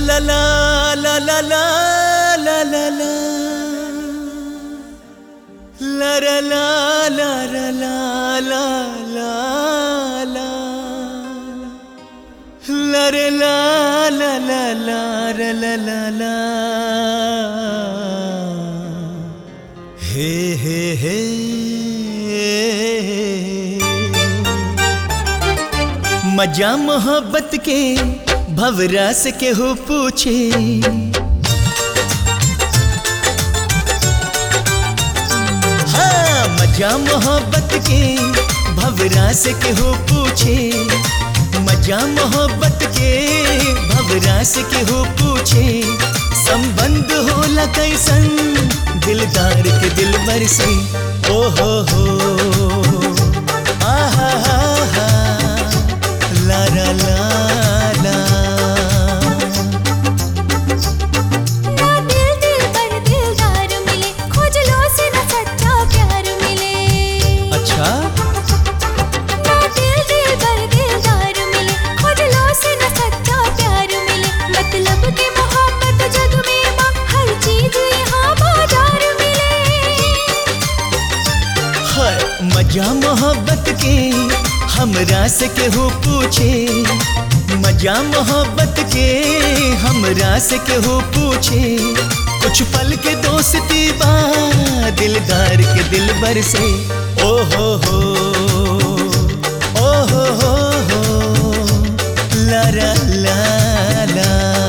ला ला ला ला ला ला ला ला ला ला ला ला ला ला ला ला ला रे ला ला ला ला रे ला ला ला हे हे हे मजा मोहब्बत के भवरास के हो पूछे हाँ मजा मोहब्बत के भवरास के हो पूछे मजा मोहब्बत के भवरास के हो पूछे संबंध होला कैसन दिलदार के दिलबर से ओ हो आहा हा हा ला ला ला ला ना दिल दिल पर दिलदार मिले खोजलों से ना सच्चा प्यार मिले अच्छा ना दिल दिल पर दिलदार मिले खोजलों से ना सच्चा प्यार मिले मतलब के मोहब्बत जग में माँ हर चीज यहाँ बाजार मिले हर मजा मोहब्बत के हमरा से केहू पूछे मजा मोहब्बत के हमरा से केहू पूछे कुछ पल के दोस्ती बा दिलदार के दिलबर से ओ हो ला ला ला ला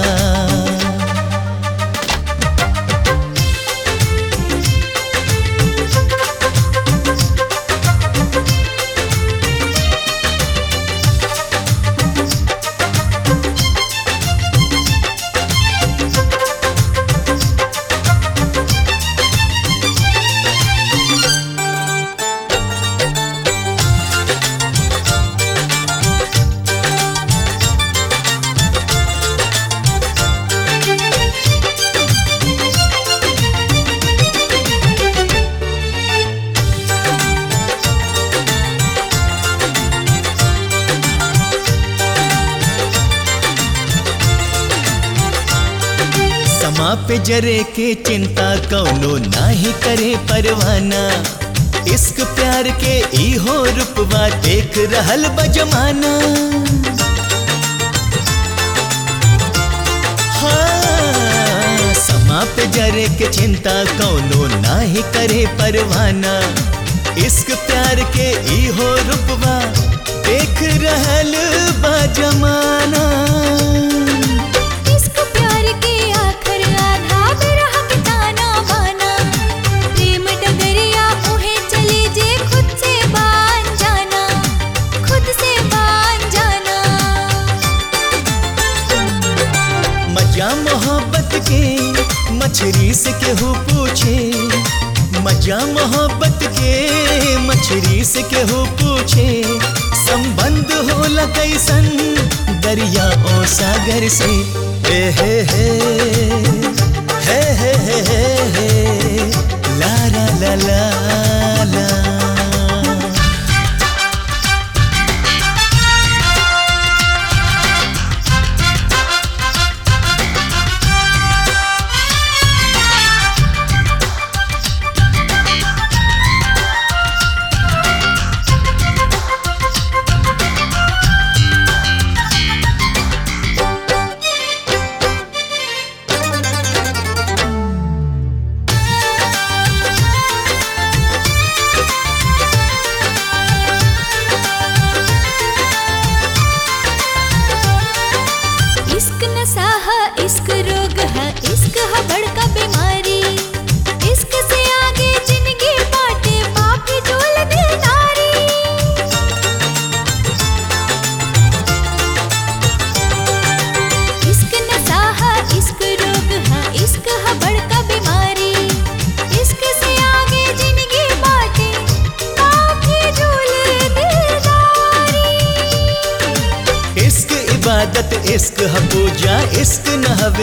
समा पे जरे के चिंता कौनो नाही करे परवाना इश्क प्यार के इहो रूपवा देख रहल बजमाना हाँ समा पे जरे के चिंता कौनो नाही करे परवाना इश्क प्यार के इहो रूपवा देख रहल बजमाना मजा मोहब्बत के मछरी से केहू पूछे मजा मोहब्बत के मछरी से केहू पूछे संबंध होला कैसन दरिया और सागर से हे हे हे हे हे हे हे हे ला ला ला ला ला इश्क रोग है इश्क है बड़का बीमारी इश्क से आगे जिंदगी बाटे माफी झोल दिलदारी इश्क नशा है इश्क रोग है इश्क है बड़का बीमारी इश्क से आगे जिंदगी बाटे माफी झोल दिलदारी इश्क इबादत इश्क है पूजा इश्क